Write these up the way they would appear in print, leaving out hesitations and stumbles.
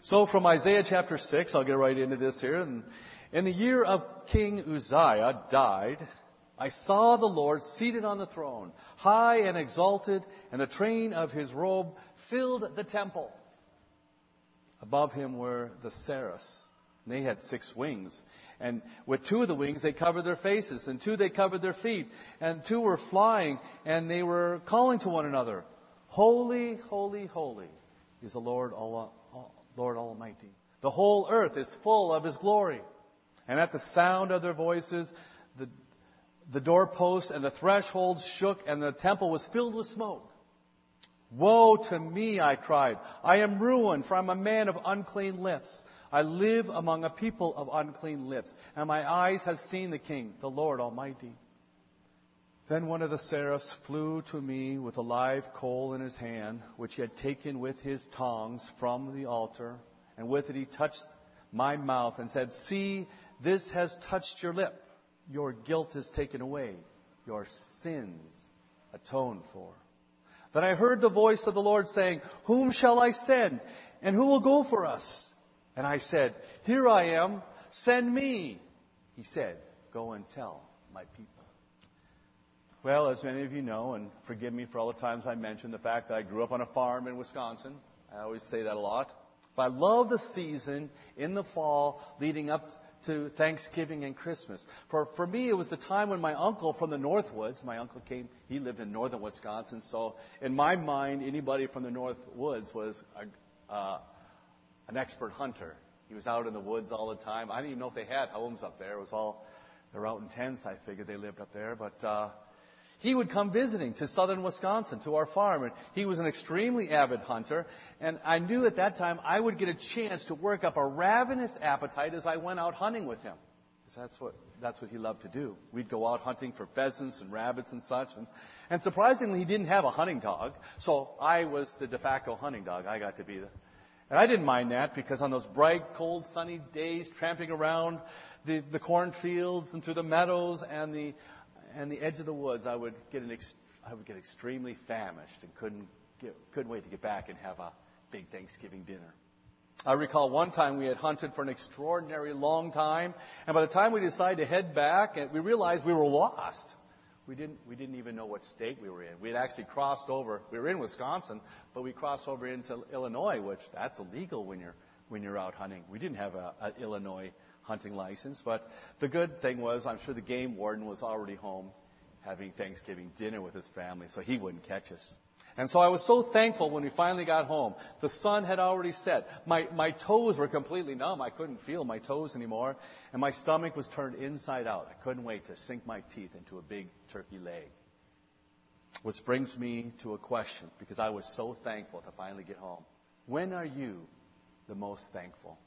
So from Isaiah chapter 6, I'll get right into this here. And in the year of King Uzziah died, I saw the Lord seated on the throne, high and exalted, and the train of his robe filled the temple. Above him were the seraphs. And they had 6 wings. And with 2 of the wings they covered their faces, and 2 they covered their feet, and 2 were flying, and they were calling to one another, Holy, holy, holy is the Lord Almighty. The whole earth is full of His glory. And at the sound of their voices, the doorpost and the threshold shook, and the temple was filled with smoke. Woe to me, I cried. I am ruined, for I am a man of unclean lips. I live among a people of unclean lips, and my eyes have seen the King, the Lord Almighty. Then one of the seraphs flew to me with a live coal in his hand, which he had taken with his tongs from the altar, and with it he touched my mouth and said, See, this has touched your lip. Your guilt is taken away, your sins atoned for. Then I heard the voice of the Lord saying, Whom shall I send, and who will go for us? And I said, Here I am, send me. He said, Go and tell my people. Well, as many of you know, and forgive me for all the times I mentioned the fact that I grew up on a farm in Wisconsin. I always say that a lot. But I love the season in the fall leading up to Thanksgiving and Christmas. For me, it was the time when my uncle from the Northwoods, my uncle came, he lived in northern Wisconsin. So in my mind, anybody from the Northwoods was an expert hunter. He was out in the woods all the time. I didn't even know if they had homes up there. It was all, they were out in tents. I figured they lived up there. But he would come visiting to southern Wisconsin, to our farm. And he was an extremely avid hunter. And I knew at that time I would get a chance to work up a ravenous appetite as I went out hunting with him. Because that's what he loved to do. We'd go out hunting for pheasants and rabbits and such. And surprisingly, he didn't have a hunting dog. So I was the de facto hunting dog. I got to be and I didn't mind that, because on those bright, cold, sunny days, tramping around the cornfields and through the meadows and the edge of the woods, I would get extremely famished and couldn't wait to get back and have a big Thanksgiving dinner. I recall one time we had hunted for an extraordinary long time, and by the time we decided to head back, we realized we were lost. We didn't even know what state we were in. We had actually crossed over. We were in Wisconsin, but we crossed over into Illinois, which that's illegal when you're out hunting. We didn't have an Illinois hunting license, but the good thing was, I'm sure the game warden was already home having Thanksgiving dinner with his family, so he wouldn't catch us. And so I was so thankful when we finally got home. The sun had already set. My toes were completely numb. I couldn't feel my toes anymore. And my stomach was turned inside out. I couldn't wait to sink my teeth into a big turkey leg. Which brings me to a question, because I was so thankful to finally get home. When are you the most thankful?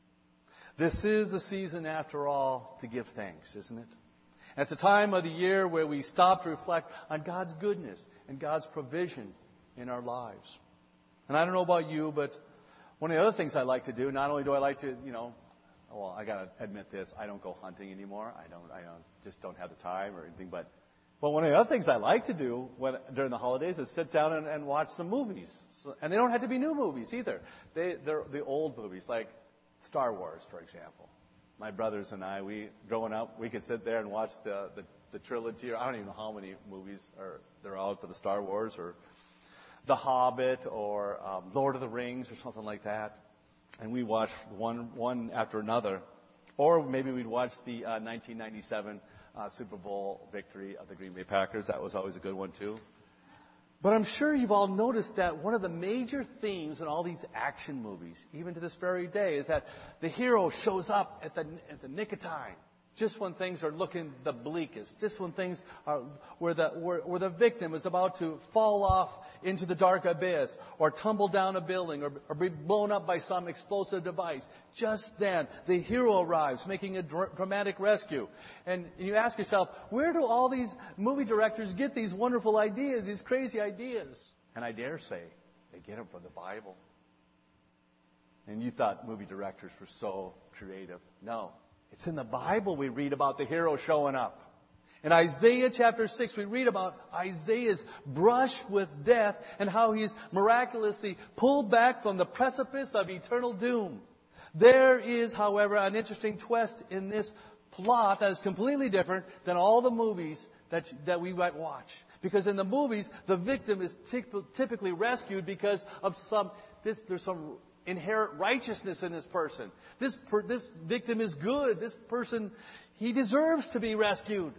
This is a season, after all, to give thanks, isn't it? It's a time of the year where we stop to reflect on God's goodness and God's provision in our lives. And I don't know about you, but one of the other things I like to do, not only do I like to, I got to admit this, I don't go hunting anymore. I just don't have the time or anything. But one of the other things I like to do during the holidays is sit down and watch some movies. And they don't have to be new movies either. They're the old movies, like Star Wars, for example. My brothers and I, growing up, we could sit there and watch the trilogy, or I don't even know how many movies they're out for the Star Wars, or The Hobbit, or Lord of the Rings, or something like that. And we watched one after another. Or maybe we'd watch the 1997 Super Bowl victory of the Green Bay Packers. That was always a good one, too. But I'm sure you've all noticed that one of the major themes in all these action movies, even to this very day, is that the hero shows up at the nick of time, just when things are looking the bleakest, just when things are where the victim is about to fall off into the dark abyss, or tumble down a building, or be blown up by some explosive device. Just then, the hero arrives, making a dramatic rescue. And you ask yourself, where do all these movie directors get these wonderful ideas, these crazy ideas? And I dare say, they get them from the Bible. And you thought movie directors were so creative. No. It's in the Bible we read about the hero showing up. In Isaiah chapter 6, we read about Isaiah's brush with death and how he's miraculously pulled back from the precipice of eternal doom. There is, however, an interesting twist in this plot that is completely different than all the movies that we might watch. Because in the movies, the victim is typically rescued because of there's some inherent righteousness in this person. This victim is good. This person, he deserves to be rescued.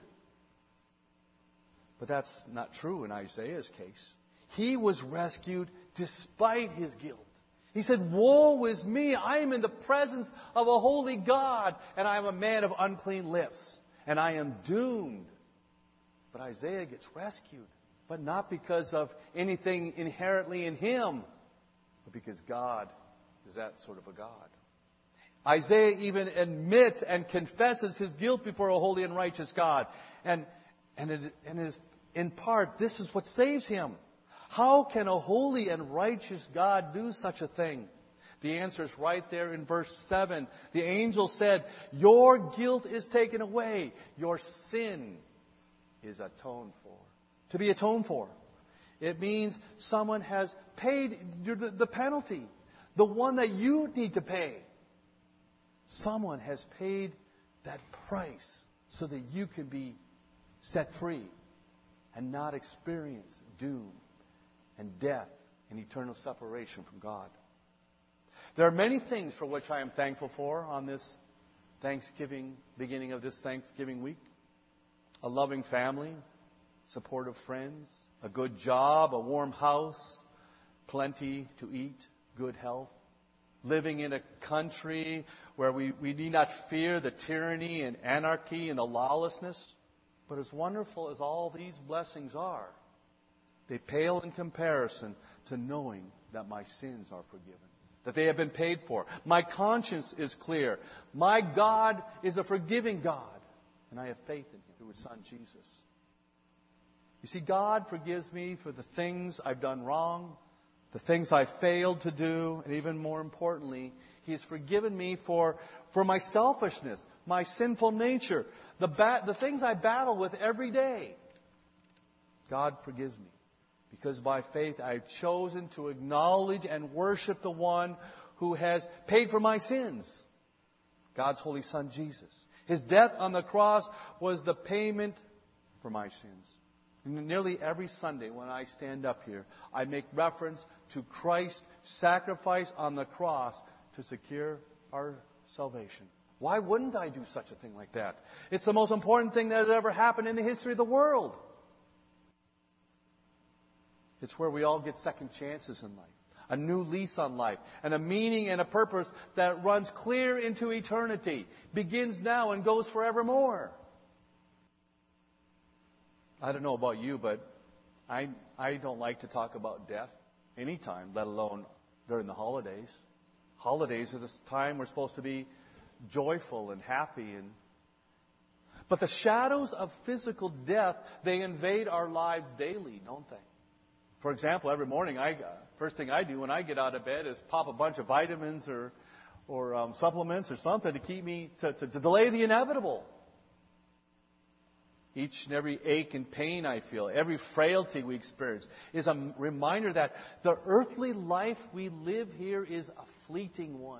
But that's not true in Isaiah's case. He was rescued despite his guilt. He said, "Woe is me! I am in the presence of a holy God, and I am a man of unclean lips, and I am doomed." But Isaiah gets rescued, but not because of anything inherently in him, but because God is that sort of a God. Isaiah even admits and confesses his guilt before a holy and righteous God. And in part, this is what saves him. How can a holy and righteous God do such a thing? The answer is right there in verse 7. The angel said, "Your guilt is taken away. Your sin is atoned for." To be atoned for. It means someone has paid the penalty. The one that you need to pay. Someone has paid that price so that you can be set free and not experience doom and death and eternal separation from God. There are many things for which I am thankful for on this Thanksgiving, beginning of this Thanksgiving week. A loving family, supportive friends, a good job, a warm house, plenty to eat, good health, living in a country where we need not fear the tyranny and anarchy and the lawlessness. But as wonderful as all these blessings are, they pale in comparison to knowing that my sins are forgiven, that they have been paid for. My conscience is clear. My God is a forgiving God, and I have faith in Him through His Son, Jesus. You see, God forgives me for the things I've done wrong, the things I failed to do, and even more importantly, He has forgiven me for my selfishness, my sinful nature, the things I battle with every day. God forgives me because by faith I've chosen to acknowledge and worship the one who has paid for my sins, God's Holy Son, Jesus. His death on the cross was the payment for my sins. And nearly every Sunday when I stand up here, I make reference to Christ's sacrifice on the cross to secure our salvation. Why wouldn't I do such a thing like that? It's the most important thing that has ever happened in the history of the world. It's where we all get second chances in life, a new lease on life, and a meaning and a purpose that runs clear into eternity, begins now and goes forevermore. I don't know about you, but I don't like to talk about death anytime, let alone during the holidays. Holidays are this time we're supposed to be joyful and happy. But the shadows of physical death, they invade our lives daily, don't they? For example, every morning, first thing I do when I get out of bed is pop a bunch of vitamins or supplements or something to keep me, to delay the inevitable. Each and every ache and pain I feel, every frailty we experience is a reminder that the earthly life we live here is a fleeting one.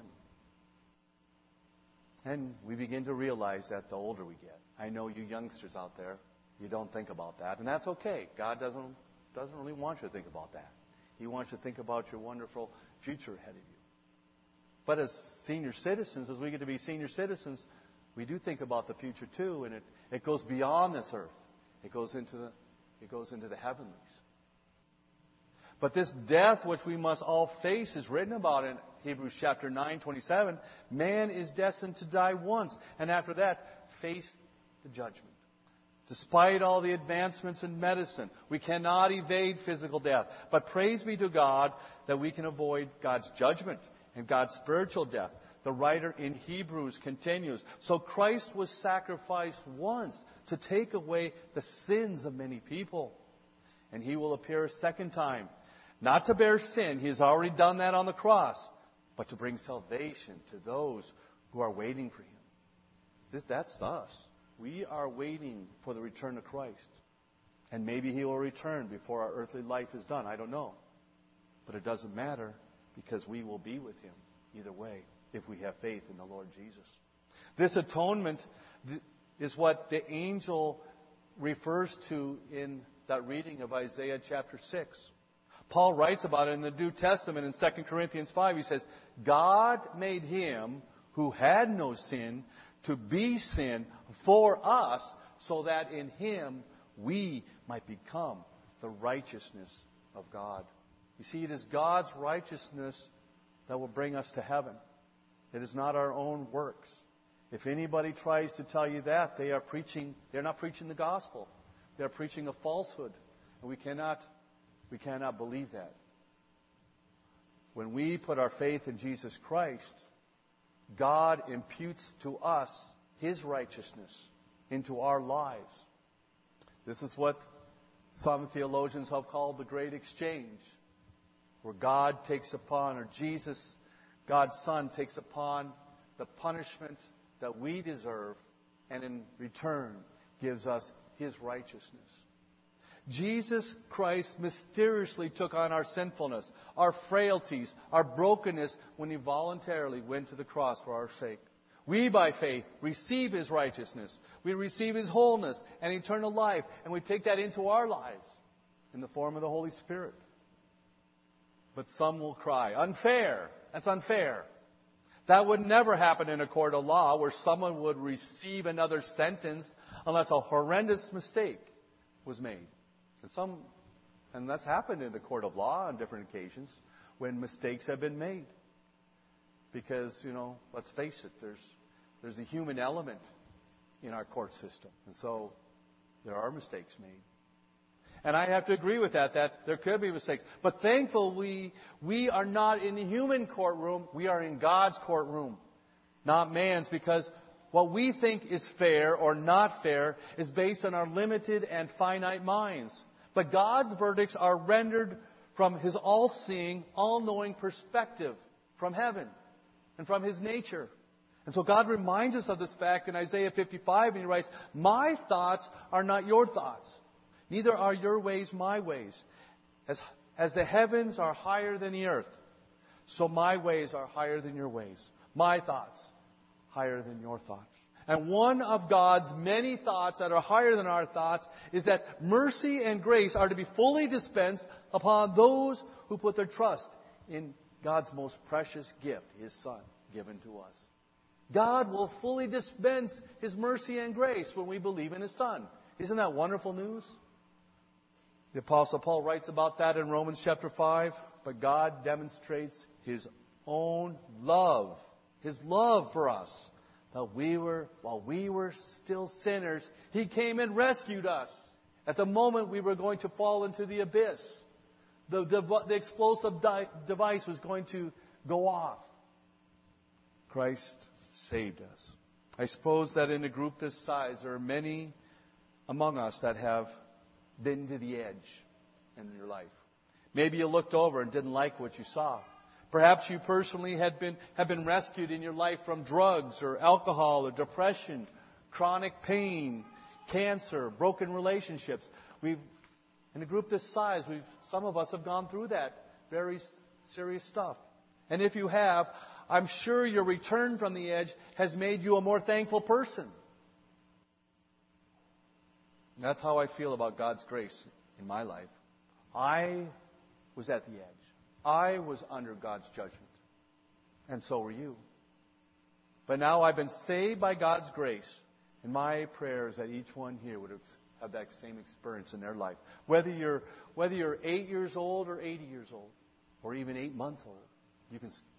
And we begin to realize that the older we get. I know you youngsters out there, you don't think about that, and that's okay. God doesn't really want you to think about that. He wants you to think about your wonderful future ahead of you. But as senior citizens, as we get to be senior citizens, we do think about the future too, and it goes beyond this earth. It goes into the heavenlies. But this death which we must all face is written about in Hebrews chapter 9:27. Man is destined to die once, and after that, face the judgment. Despite all the advancements in medicine, we cannot evade physical death. But praise be to God that we can avoid God's judgment and God's spiritual death. The writer in Hebrews continues, so Christ was sacrificed once to take away the sins of many people. And He will appear a second time, not to bear sin, He has already done that on the cross, but to bring salvation to those who are waiting for Him. That's us. We are waiting for the return of Christ. And maybe He will return before our earthly life is done. I don't know. But it doesn't matter because we will be with Him either way if we have faith in the Lord Jesus. This atonement is what the angel refers to in that reading of Isaiah chapter 6. Paul writes about it in the New Testament in 2 Corinthians 5. He says, God made Him who had no sin to be sin for us, so that in Him we might become the righteousness of God. You see, it is God's righteousness that will bring us to heaven. It is not our own works. If anybody tries to tell you that, they're not preaching the gospel. They're preaching a falsehood. And we cannot believe that. When we put our faith in Jesus Christ, God imputes to us His righteousness into our lives. This is what some theologians have called the great exchange, where God takes upon, or Jesus, God's Son, takes upon the punishment that we deserve, and in return gives us His righteousness. Jesus Christ mysteriously took on our sinfulness, our frailties, our brokenness when He voluntarily went to the cross for our sake. We, by faith, receive His righteousness. We receive His wholeness and eternal life, and we take that into our lives in the form of the Holy Spirit. But some will cry, unfair. That's unfair. That would never happen in a court of law where someone would receive another sentence unless a horrendous mistake was made. And that's happened in the court of law on different occasions when mistakes have been made. Because, let's face it, there's a human element in our court system. And so there are mistakes made. And I have to agree with that there could be mistakes. But thankfully, we are not in the human courtroom. We are in God's courtroom, not man's, because what we think is fair or not fair is based on our limited and finite minds. But God's verdicts are rendered from His all-seeing, all-knowing perspective from heaven and from His nature. And so God reminds us of this fact in Isaiah 55, and He writes, my thoughts are not your thoughts. Neither are your ways my ways. As the heavens are higher than the earth, so my ways are higher than your ways. My thoughts higher than your thoughts. And one of God's many thoughts that are higher than our thoughts is that mercy and grace are to be fully dispensed upon those who put their trust in God's most precious gift, His Son, given to us. God will fully dispense His mercy and grace when we believe in His Son. Isn't that wonderful news? The Apostle Paul writes about that in Romans chapter 5. But God demonstrates His own love, His love for us. That while we were still sinners, He came and rescued us. At the moment we were going to fall into the abyss, the explosive device was going to go off. Christ saved us. I suppose that in a group this size, there are many among us that have been to the edge in your life. Maybe you looked over and didn't like what you saw. Perhaps you personally have been rescued in your life from drugs or alcohol or depression, chronic pain, cancer, broken relationships. In a group this size, some of us have gone through that very serious stuff. And if you have, I'm sure your return from the edge has made you a more thankful person. That's how I feel about God's grace in my life. I was at the edge. I was under God's judgment. And so were you. But now I've been saved by God's grace. And my prayer is that each one here would have that same experience in their life. Whether you're 8 years old or 80 years old, or even 8 months old,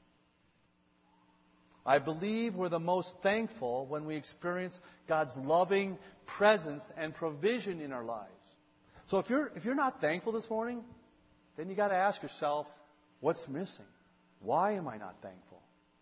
I believe we're the most thankful when we experience God's loving presence and provision in our lives. So if you're not thankful this morning, then you got to ask yourself, what's missing? Why am I not thankful?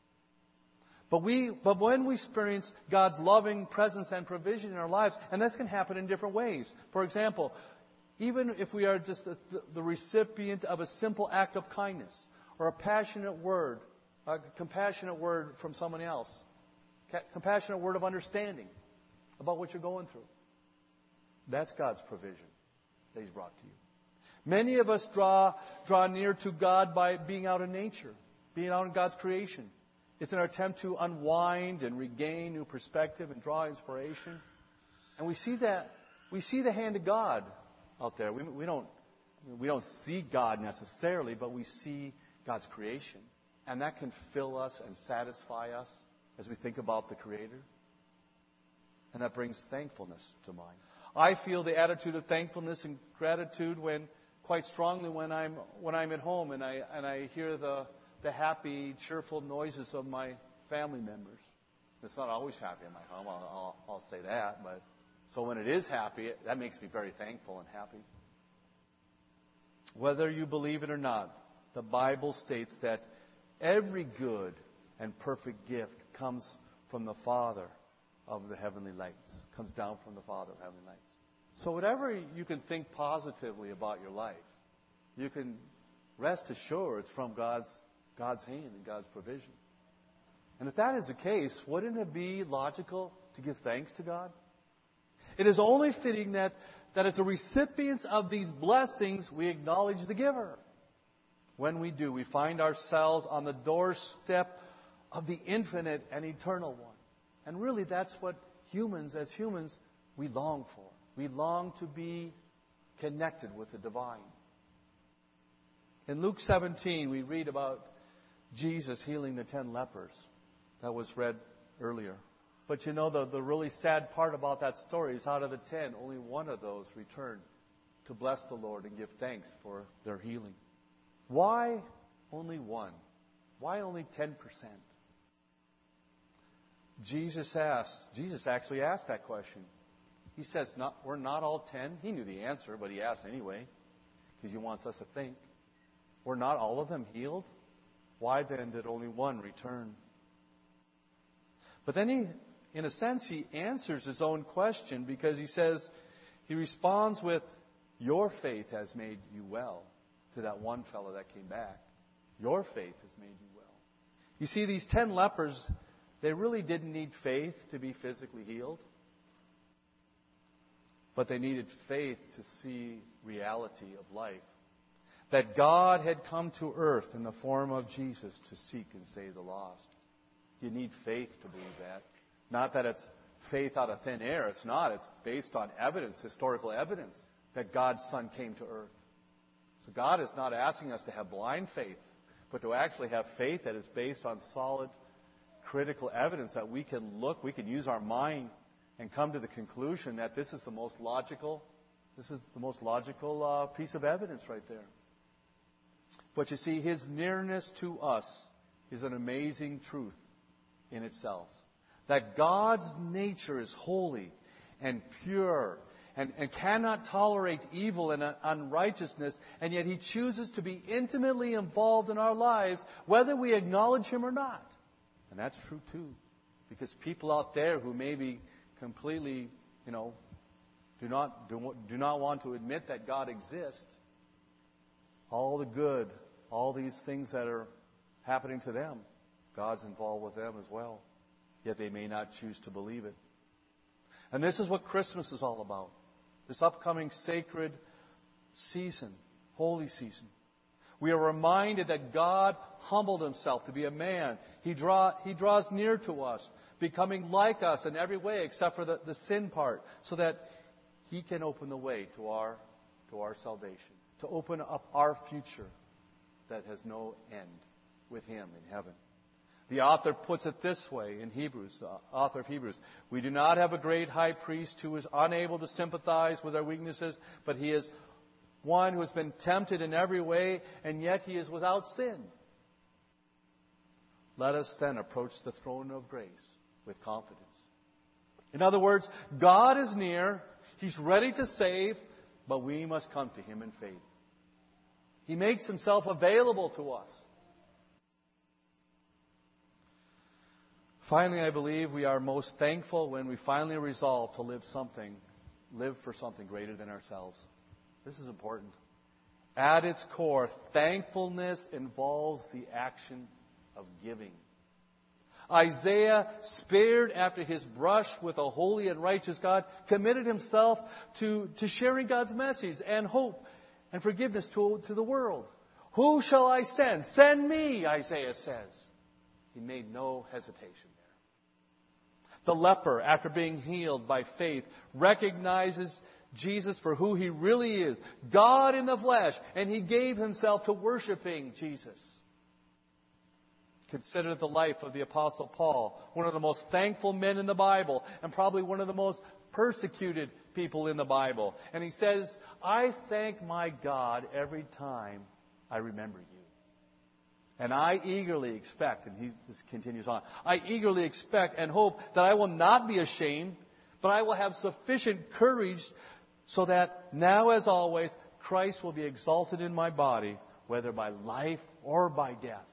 But when we experience God's loving presence and provision in our lives, and this can happen in different ways. For example, even if we are just the recipient of a simple act of kindness or a compassionate word from someone else, compassionate word of understanding, about what you're going through. That's God's provision that He's brought to you. Many of us draw near to God by being out in nature, being out in God's creation. It's an attempt to unwind and regain new perspective and draw inspiration. And we see the hand of God out there. We don't see God necessarily, but we see God's creation. And that can fill us and satisfy us as we think about the Creator. And that brings thankfulness to mind. I feel the attitude of thankfulness and gratitude quite strongly when I'm at home and I hear the happy, cheerful noises of my family members. It's not always happy in my home, I'll say that. But so when it is happy, that makes me very thankful and happy. Whether you believe it or not, the Bible states that every good and perfect gift comes from the Father of the heavenly lights, comes down from the Father of heavenly lights. So whatever you can think positively about your life, you can rest assured it's from God's hand and God's provision. And if that is the case, wouldn't it be logical to give thanks to God? It is only fitting that as the recipients of these blessings, we acknowledge the giver. When we do, we find ourselves on the doorstep of the infinite and eternal one. And really, that's what as humans, we long for. We long to be connected with the divine. In Luke 17, we read about Jesus healing the 10 lepers. That was read earlier. But you know, the really sad part about that story is out of the 10, only one of those returned to bless the Lord and give thanks for their healing. Why only one? Why only 10%? Jesus actually asked that question. He says, we're not all 10. He knew the answer, but he asked anyway, because he wants us to think. Were not all of them healed? Why then did only one return? But then in a sense, he answers his own question, because he responds with, your faith has made you well, to that one fellow that came back. Your faith has made you well. You see, these 10 lepers, they really didn't need faith to be physically healed. But they needed faith to see reality of life. That God had come to earth in the form of Jesus to seek and save the lost. You need faith to believe that. Not that it's faith out of thin air. It's not. It's based on evidence, historical evidence, that God's Son came to earth. So God is not asking us to have blind faith, but to actually have faith that is based on solid, critical evidence that we can use our mind and come to the conclusion that this is the most logical piece of evidence right there. But you see, His nearness to us is an amazing truth in itself. That God's nature is holy and pure and cannot tolerate evil and unrighteousness, and yet He chooses to be intimately involved in our lives, whether we acknowledge Him or not. And that's true too. Because people out there who maybe completely, do not want to admit that God exists, all the good, all these things that are happening to them, God's involved with them as well. Yet they may not choose to believe it. And this is what Christmas is all about. This upcoming sacred season, holy season. We are reminded that God humbled Himself to be a man. He draws near to us, becoming like us in every way except for the sin part, so that He can open the way to our salvation, to open up our future that has no end with Him in heaven. The author puts it this way in Hebrews, the author of Hebrews. We do not have a great high priest who is unable to sympathize with our weaknesses, but He is one who has been tempted in every way, and yet He is without sin. Let us then approach the throne of grace with confidence. In other words, God is near. He's ready to save, but we must come to Him in faith. He makes Himself available to us. Finally, I believe we are most thankful when we finally resolve to live for something greater than ourselves. This is important. At its core, thankfulness involves the action of giving. Isaiah, spared after his brush with a holy and righteous God, committed himself to sharing God's message and hope and forgiveness to the world. Who shall I send? Send me, Isaiah says. He made no hesitation there. The leper, after being healed by faith, recognizes Jesus for who he really is, God in the flesh, and he gave himself to worshiping Jesus. Consider the life of the Apostle Paul, one of the most thankful men in the Bible, and probably one of the most persecuted people in the Bible. And he says, I thank my God every time I remember you. And I eagerly expect, and this continues on, I eagerly expect and hope that I will not be ashamed, but I will have sufficient courage so that now as always, Christ will be exalted in my body, whether by life or by death.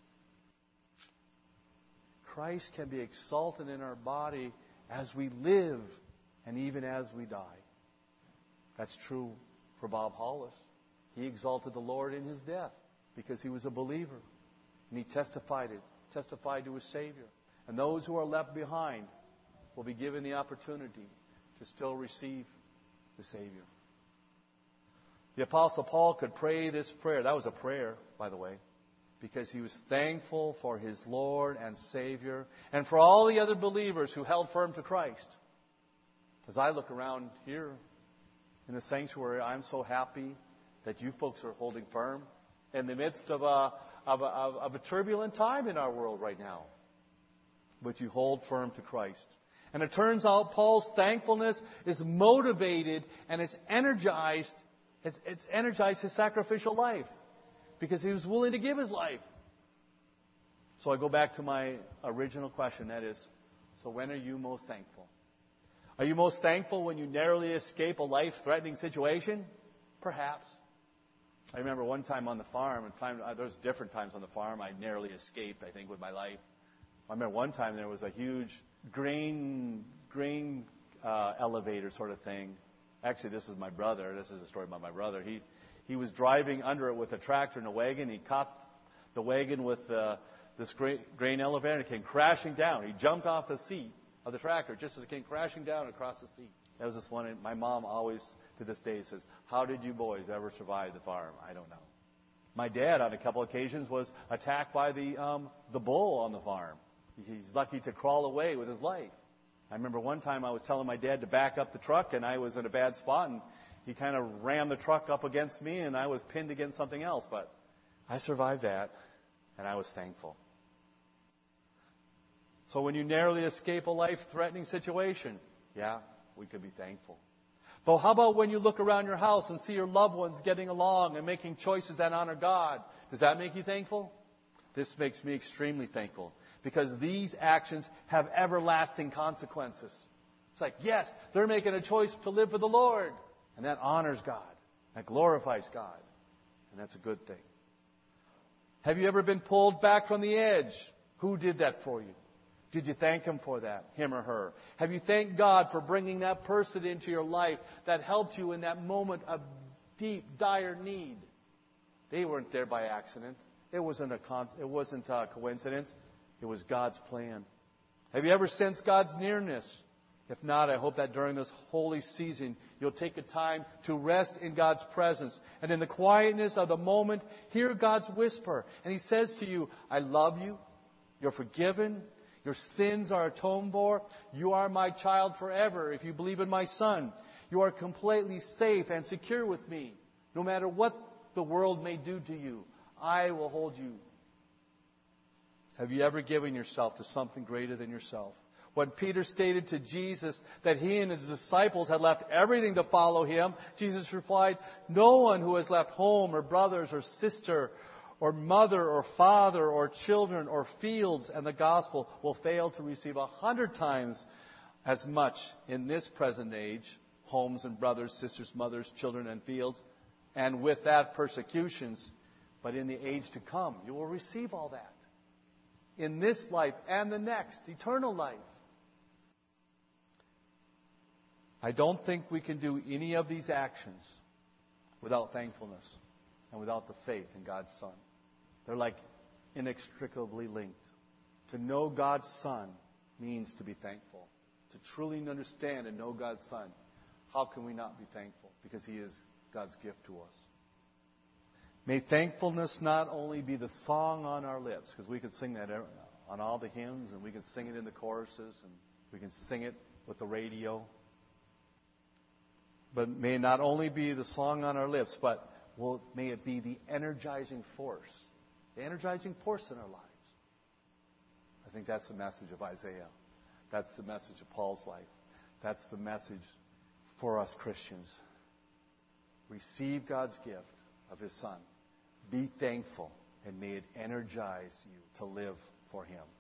Christ can be exalted in our body as we live and even as we die. That's true for Bob Hollis. He exalted the Lord in his death because he was a believer. And he testified to his Savior. And those who are left behind will be given the opportunity to still receive the Savior. The Apostle Paul could pray this prayer. That was a prayer, by the way, because he was thankful for his Lord and Savior and for all the other believers who held firm to Christ. As I look around here in the sanctuary, I'm so happy that you folks are holding firm in the midst of a turbulent time in our world right now. But you hold firm to Christ. And it turns out Paul's thankfulness is motivated and it's energized his sacrificial life because he was willing to give his life. So I go back to my original question, that is, so when are you most thankful? Are you most thankful when you narrowly escape a life-threatening situation? Perhaps. I remember one time on the farm, there's different times on the farm I narrowly escaped, I think, with my life. I remember one time there was a huge grain elevator sort of thing. Actually, this is my brother. This is a story about my brother. He was driving under it with a tractor and a wagon. He caught the wagon with this grain elevator and it came crashing down. He jumped off the seat of the tractor just as it came crashing down across the seat. That was this one. My mom always, to this day, says, how did you boys ever survive the farm? I don't know. My dad, on a couple occasions, was attacked by the bull on the farm. He's lucky to crawl away with his life. I remember one time I was telling my dad to back up the truck, and I was in a bad spot, and he kind of rammed the truck up against me, and I was pinned against something else. But I survived that, and I was thankful. So when you narrowly escape a life-threatening situation, yeah, we could be thankful. But how about when you look around your house and see your loved ones getting along and making choices that honor God? Does that make you thankful? This makes me extremely thankful because these actions have everlasting consequences. It's like, yes, they're making a choice to live for the Lord. And that honors God. That glorifies God. And that's a good thing. Have you ever been pulled back from the edge? Who did that for you? Did you thank Him for that, him or her? Have you thanked God for bringing that person into your life that helped you in that moment of deep, dire need? They weren't there by accident. It wasn't a coincidence. It was God's plan. Have you ever sensed God's nearness? If not, I hope that during this holy season, you'll take a time to rest in God's presence. And in the quietness of the moment, hear God's whisper. And He says to you, I love you. You're forgiven. Your sins are atoned for. You are my child forever if you believe in my Son. You are completely safe and secure with me. No matter what the world may do to you, I will hold you. Have you ever given yourself to something greater than yourself? When Peter stated to Jesus that he and his disciples had left everything to follow Him, Jesus replied, no one who has left home or brothers or sister or mother or father or children or fields and the gospel will fail to receive 100 times as much in this present age, homes and brothers, sisters, mothers, children and fields, and with that persecutions, but in the age to come you will receive all that. In this life and the next, eternal life. I don't think we can do any of these actions without thankfulness and without the faith in God's Son. They're like inextricably linked. To know God's Son means to be thankful. To truly understand and know God's Son, how can we not be thankful? Because He is God's gift to us. May thankfulness not only be the song on our lips, because we can sing that on all the hymns, and we can sing it in the choruses, and we can sing it with the radio. But may it not only be the song on our lips, but may it be the energizing force in our lives. I think that's the message of Isaiah. That's the message of Paul's life. That's the message for us Christians. Receive God's gift of His Son. Be thankful, and may it energize you to live for Him.